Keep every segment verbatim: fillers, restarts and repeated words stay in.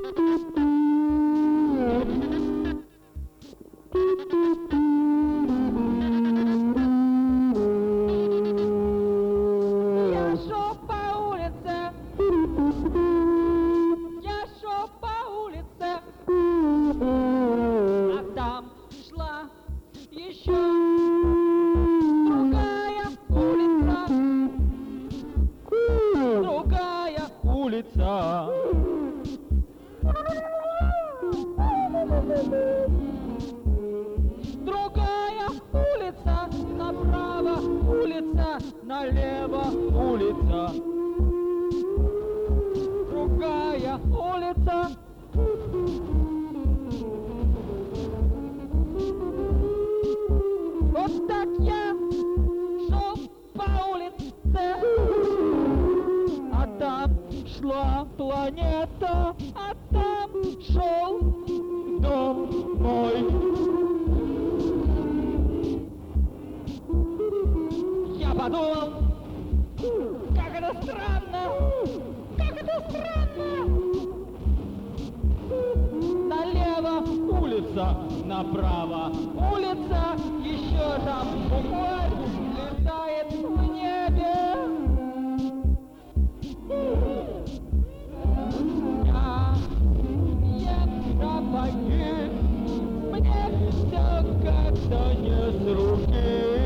Я шел по улице, я шел по улице, а там шла еще другая улица, другая улица. Другая улица, направо улица, налево улица. Другая улица. Вот так я шел по улице, а там шла планета, а там шел дом мой. Я подумал, как это странно, как это странно. Налево улица, направо улица, еще там букварь летает в небе. Я ем сапоги, мне все как-то не с руки.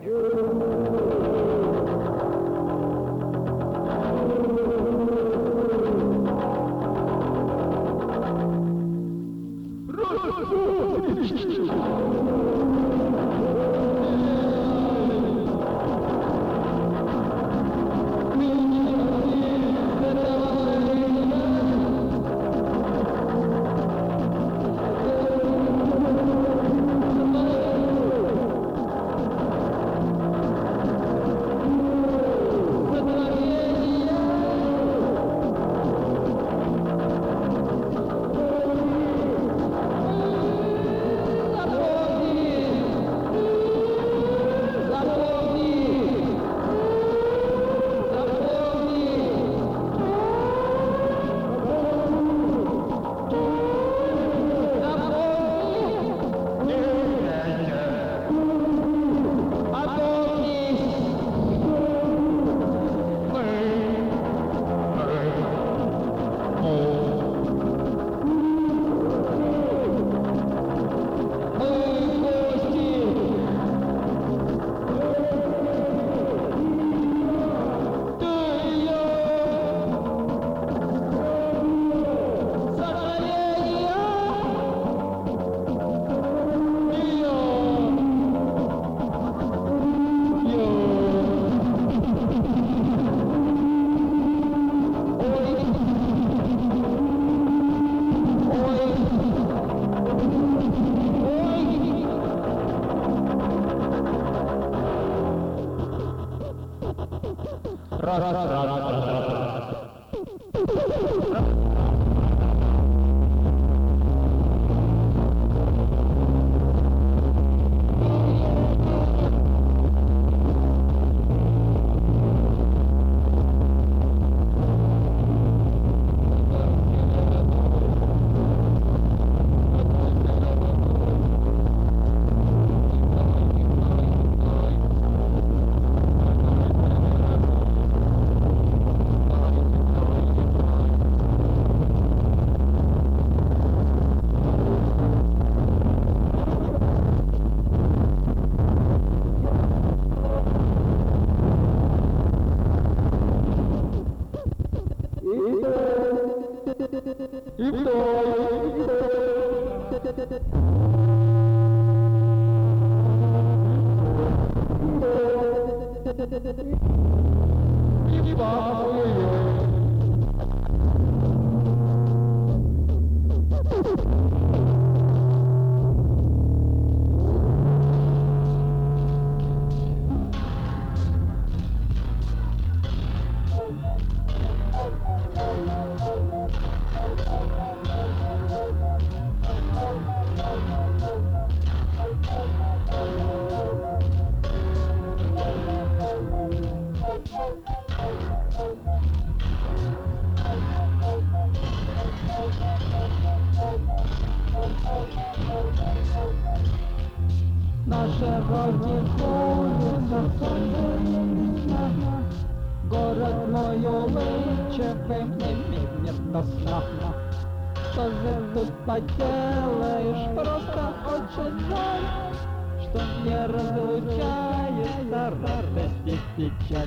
Thank you. И вдоль, и вдоль. Наша Родина, город мой улыбчивый, мне нет до сна. Что же тут поделаешь, просто очень жаль, что не разлучается радость и печаль.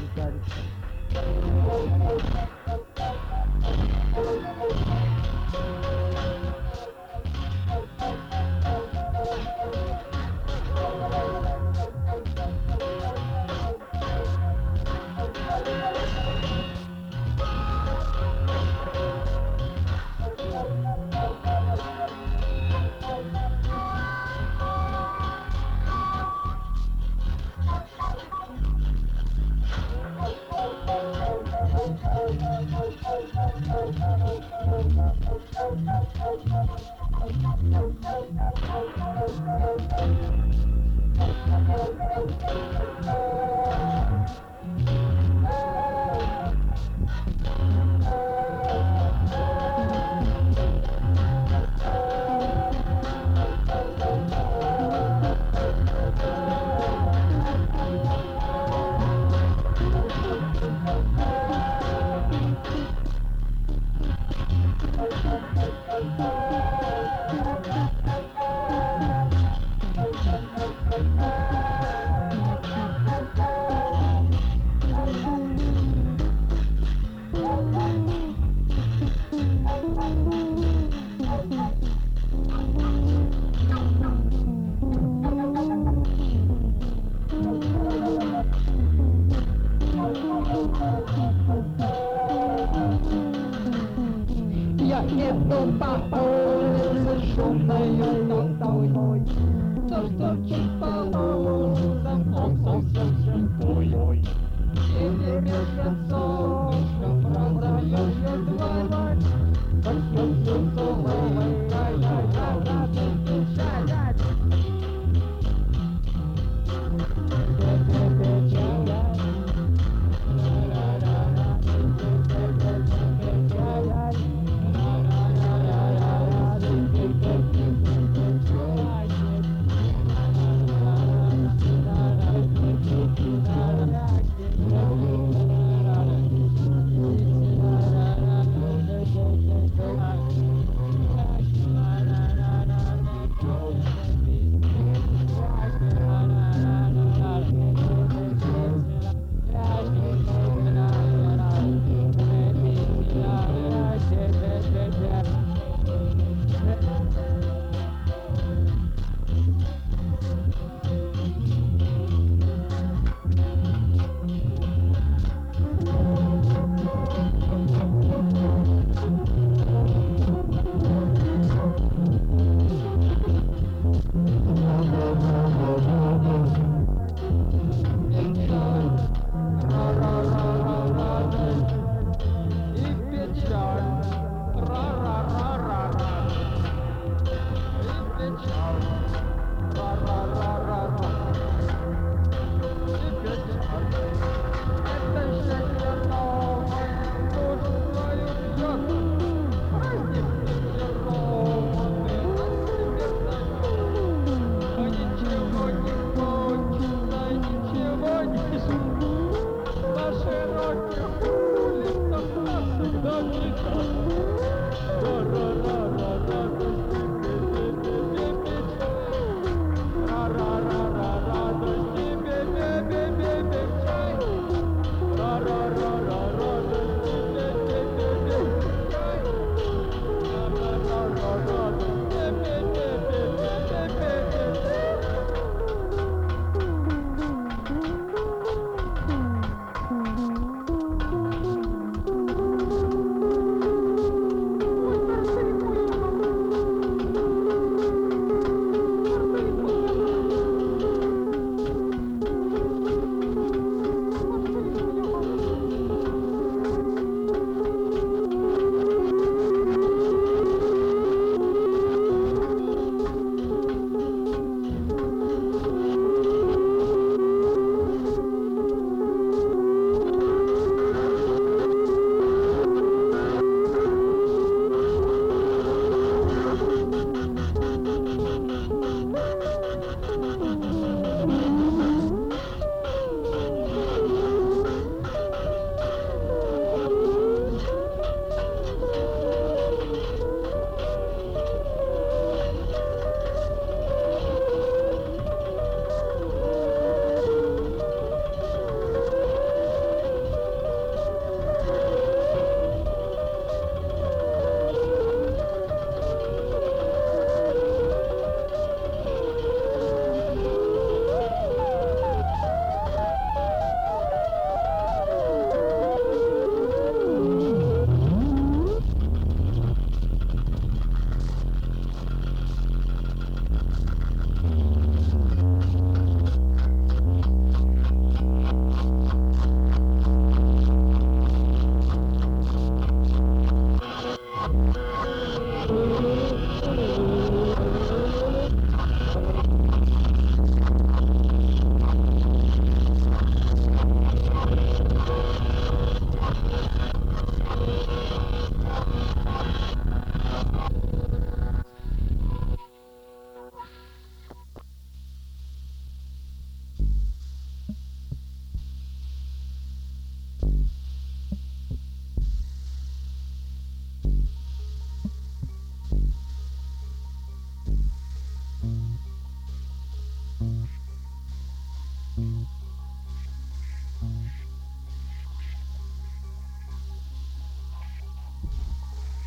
Я иду по улице шумною толпой, кто стучит по лужам, он совсем слепой. И не мешает солнышко, прозрачная двора, как солнце целое, ай-яй-яй, печаль.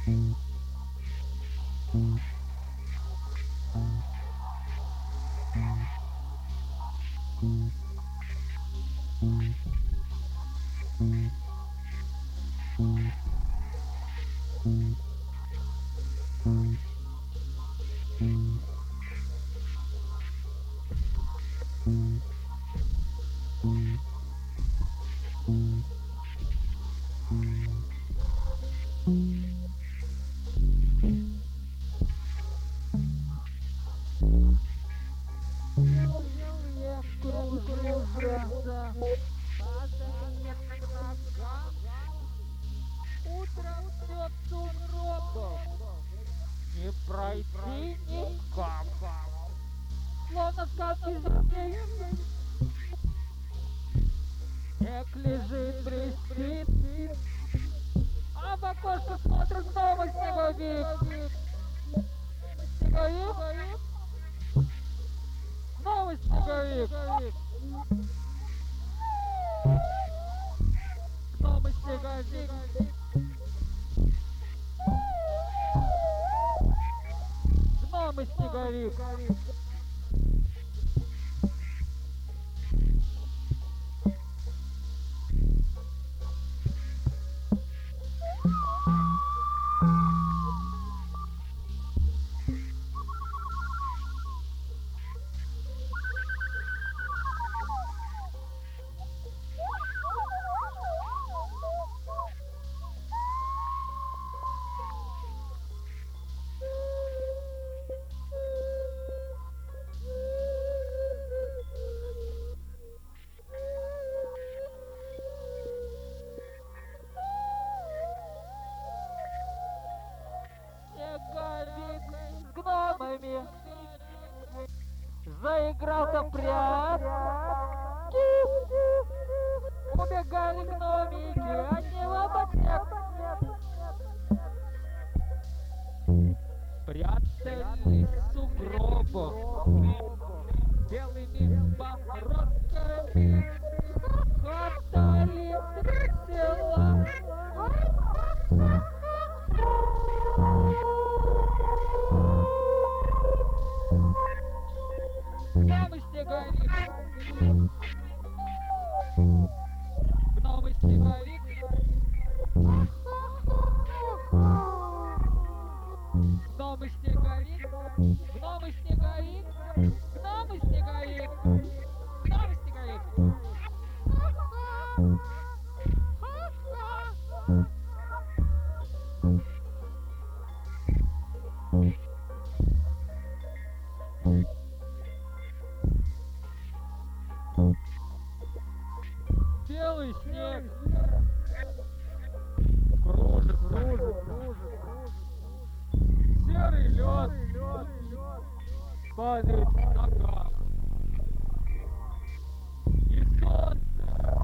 Утром все сугробов, не пройти никак, словно сказки земли. Снег лежит, блестит, а в окошко смотрит снова снеговик. Снеговик, снова снеговик. Снова снеговик. Гном и снеговик. Снеговик с гномами заигрался в прятки. Убегали гномики от него под снег. Прятались в сугробах белыми бородками, хватали весело. Гномы снеговик, гномы снеговик, гномы снеговик, гномы снеговик, гномы снеговик, гномы снеговик. Белый снег кружит, кружит, кружит. Серый лед падает в ногах. И солнце,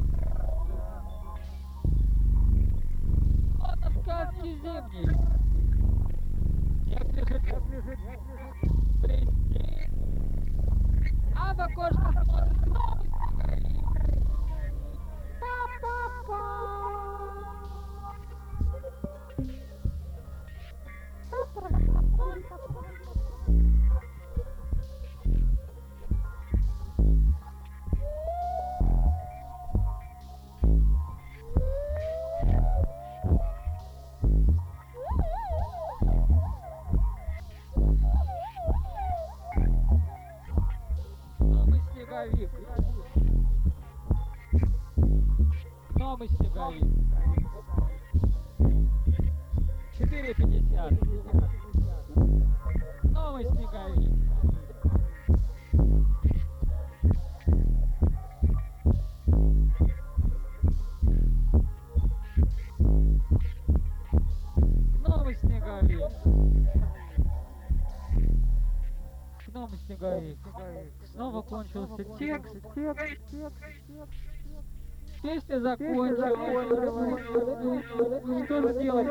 словно в сказке зимней. Снег лежит, блестит, а в окошко смотрит новый снеговик. Гном и снеговик. Гном и снеговик. Четыре пятьдесят. Гном и снеговик. Гном и снеговик. Гном и снеговик. Снова кончился текст, текст, текст, текст. Песня закончилась. Что сделать?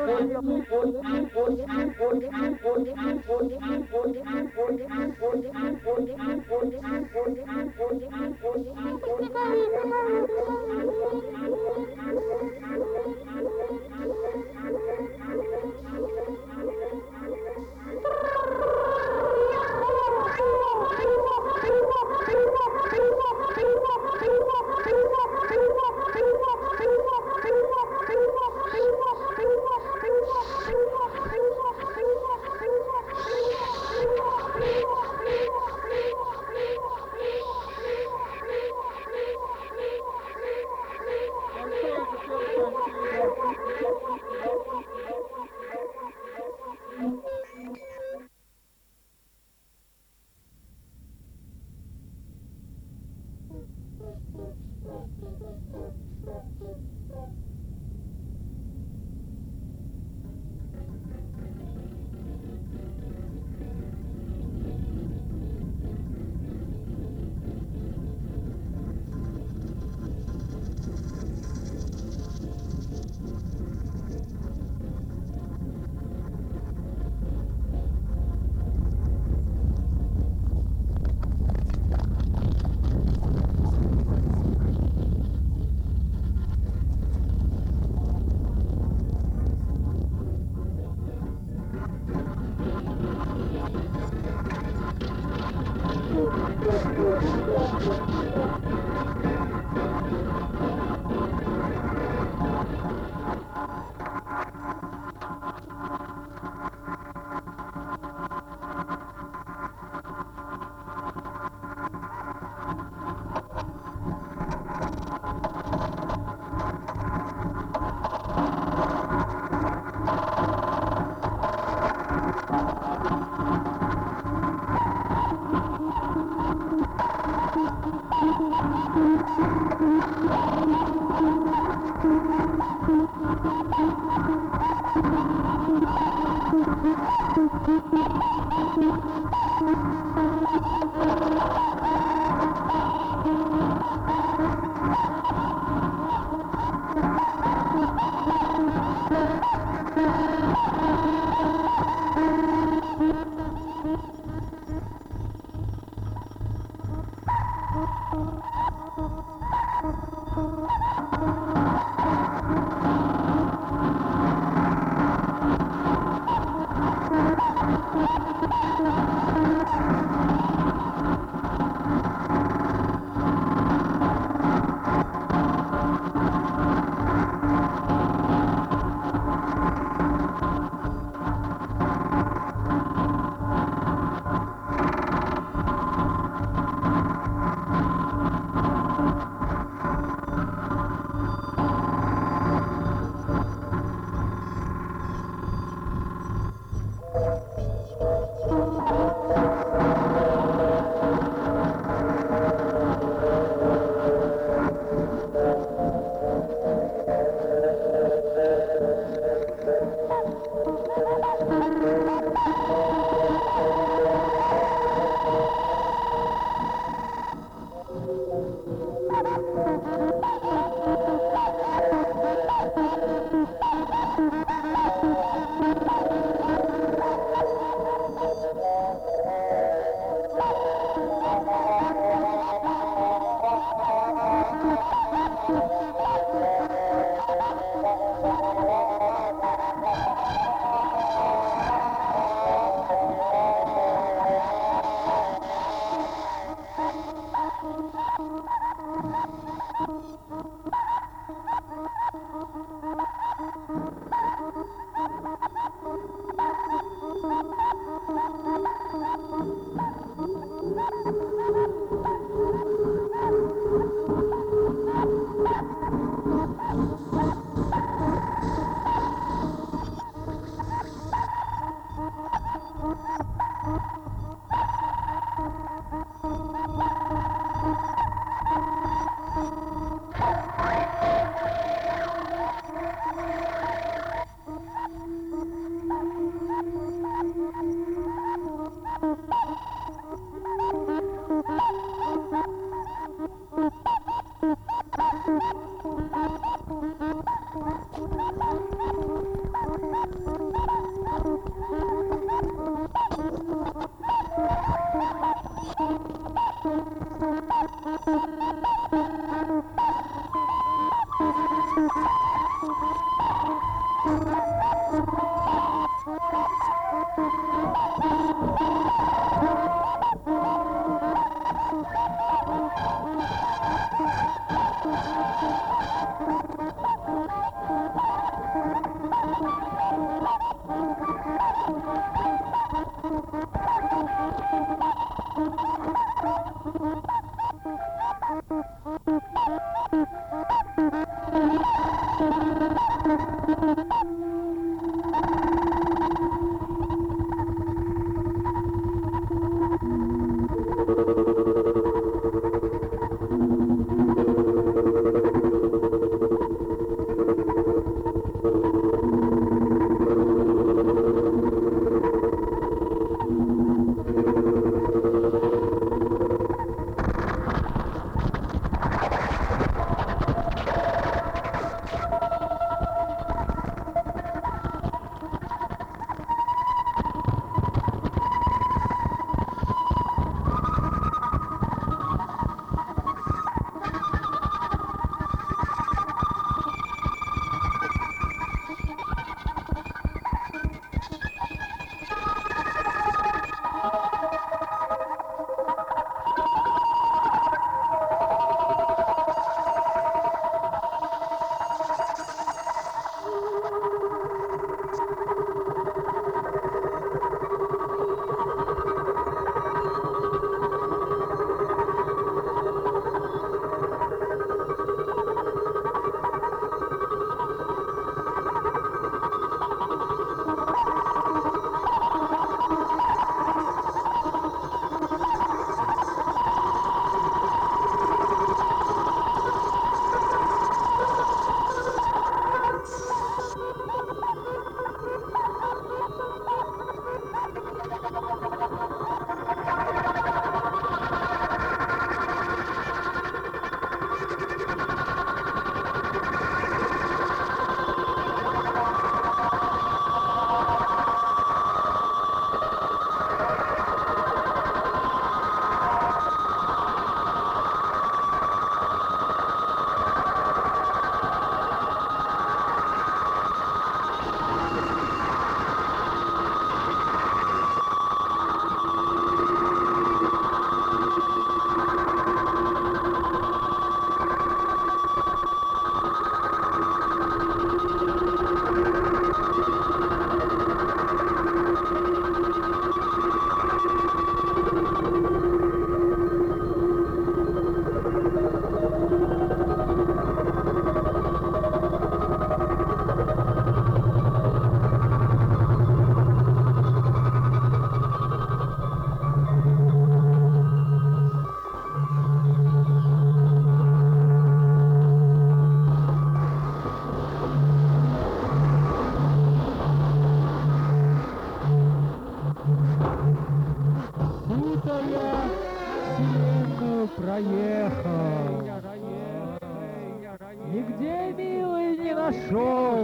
нашел.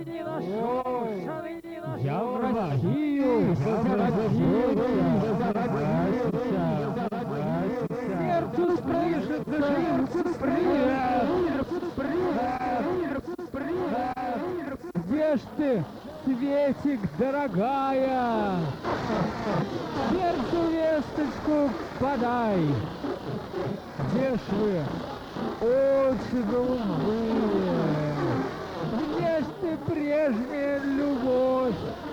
Я в Россию сердцу слышится привет. Где ж ты, Светик, дорогая? Сердцу весточку подай. Где ж вы, очи голубые? Где ж ты, прежняя любовь?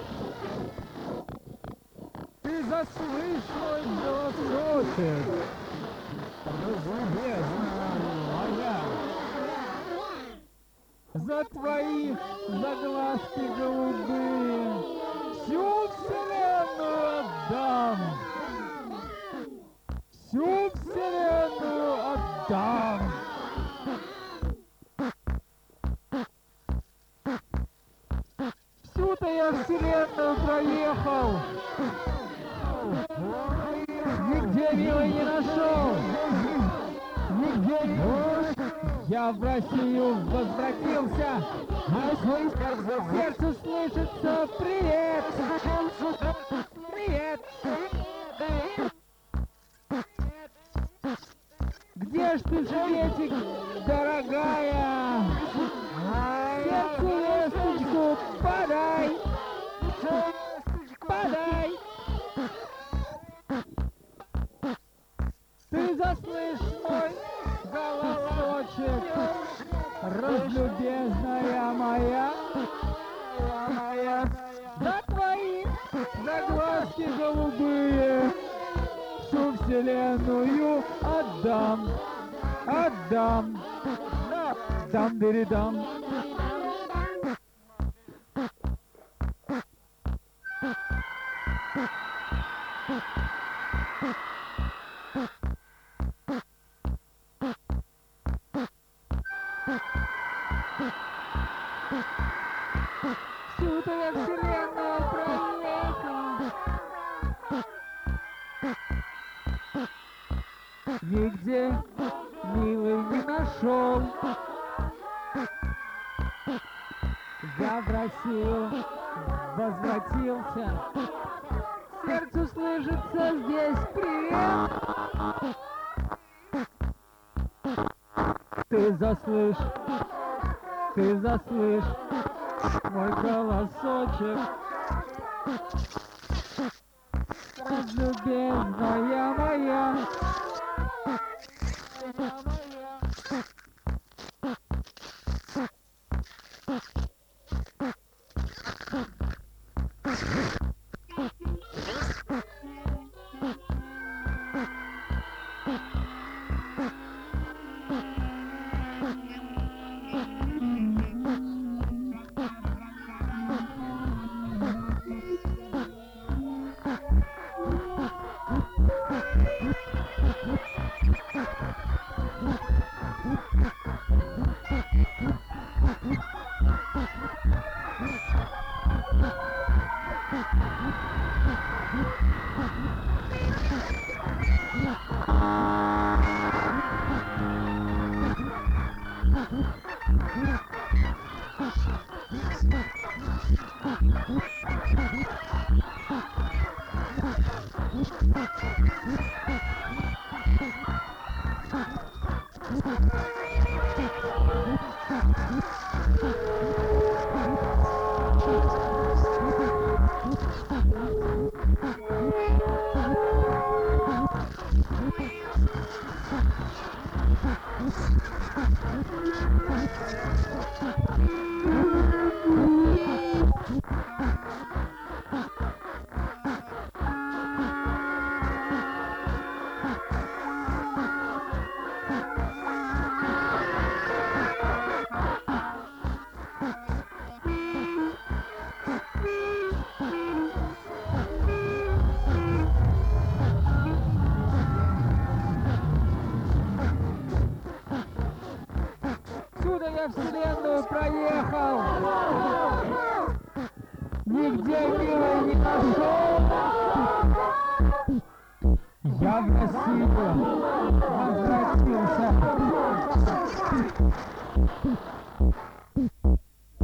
Ты заслышь мой голосочек, разлюбезная моя. За твои заглазки голубые всю вселенную отдам. Всю вселенную отдам. Всю-то я вселенную проехал. Нигде, милый, не нашел. Нигде не... Я в Россию возвратился. Сердцу слышится привет. Привет. Где ж ты, Светик, дорогая? Сердцу весточку подай. Подай. Ты заслышь мой голосочек, разлюбезная моя, моя. За твои заглазки голубые всю вселенную отдам, отдам, дам-дыри-дам. Всю-то я вселенную проехал. Нигде, милый, не нашел. Я в Россию возвратился. Сердцу слышится здесь привет. Ты заслышь, ты заслышь мой голосочек, разлюбезная моя. Я вселенную проехал, нигде милый не нашел. Я в Россию возвратился.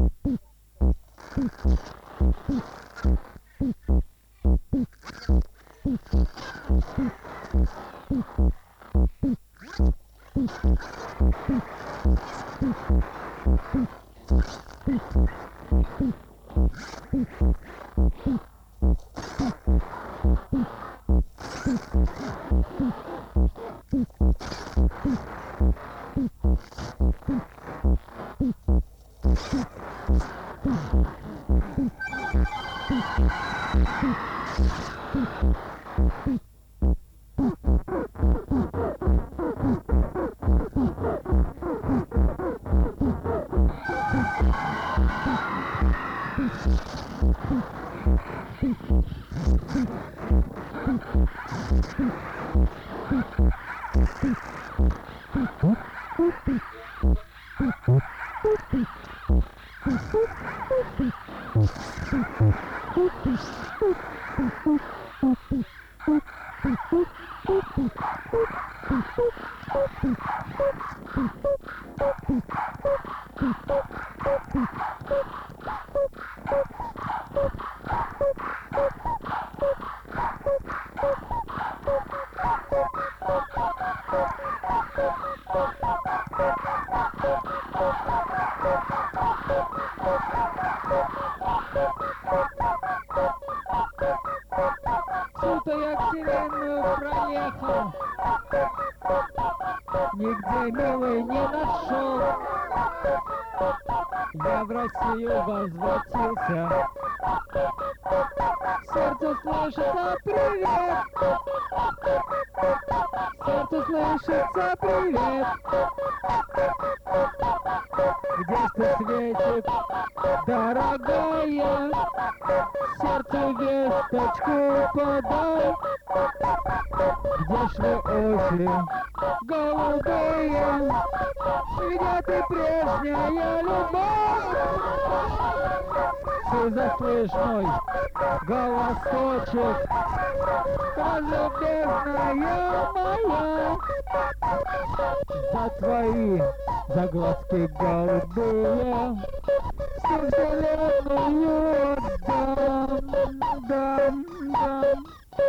Сука, я вселенную проехал. Нигде милый не нашел. Я в Россию возвратился. Сердце слышится привет. Сердце слышится привет. Где ж ты светит, дорогая? Сердцу весточку подай. Где ж вы очи голубые? Сведет и прежняя любовь. Ты заслышь мой голосочек, разлюбезная моя. За твои заглазки голубые всю вселенную отдам, дам, дам.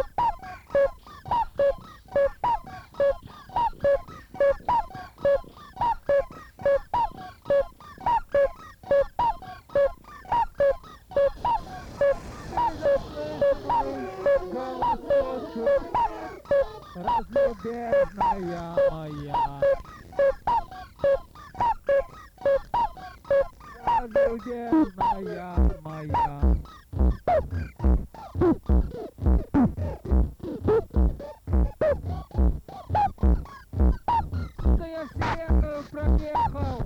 Разлюбезная моя, разлюбезная моя. Да я вселенную проехал,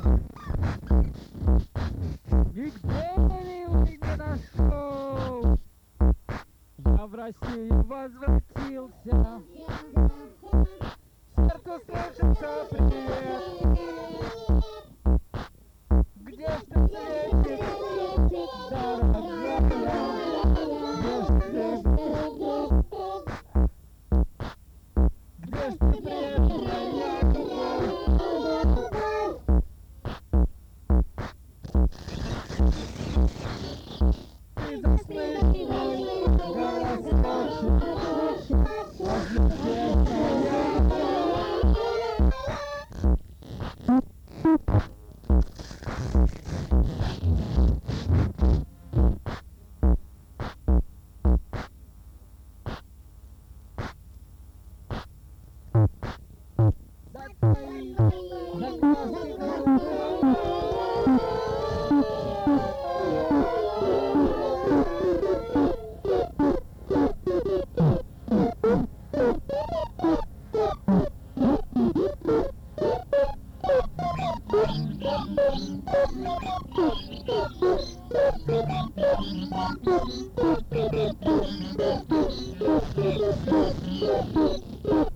нигде милый не нашел. Я в Россию возвратился. Сердцу слышится привет. Где ж ты светит, дорогая? Где ж ты? Где ж ты прежняя любовь? Ты заслышь голосочек, разлюбезная. Thank you.